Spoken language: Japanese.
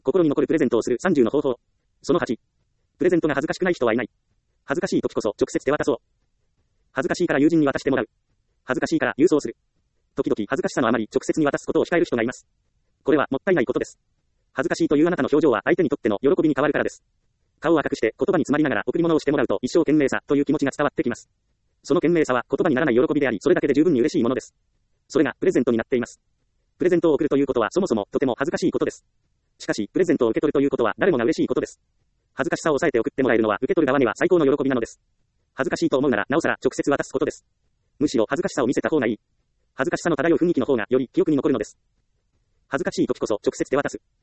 心に残るプレゼントをする30の方法。その8。プレゼントが恥ずかしくない人はいない。恥ずかしい時こそ直接手渡そう。恥ずかしいから友人に渡してもらう。恥ずかしいから郵送する。時々恥ずかしさのあまり直接に渡すことを控える人がいます。これはもったいないことです。恥ずかしいというあなたの表情は相手にとっての喜びに変わるからです。顔は隠して言葉に詰まりながら贈り物をしてもらうと一生懸命さという気持ちが伝わってきます。その懸命さは言葉にならない喜びであり、それだけで十分に嬉しいものです。それがプレゼントになっています。プレゼントを贈るということはそもそもとても恥ずかしいことです。しかし、プレゼントを受け取るということは誰もが嬉しいことです。恥ずかしさを抑えて送ってもらえるのは受け取る側には最高の喜びなのです。恥ずかしいと思うならなおさら直接渡すことです。むしろ恥ずかしさを見せた方がいい。恥ずかしさの漂う雰囲気の方がより記憶に残るのです。恥ずかしい時こそ直接手渡す。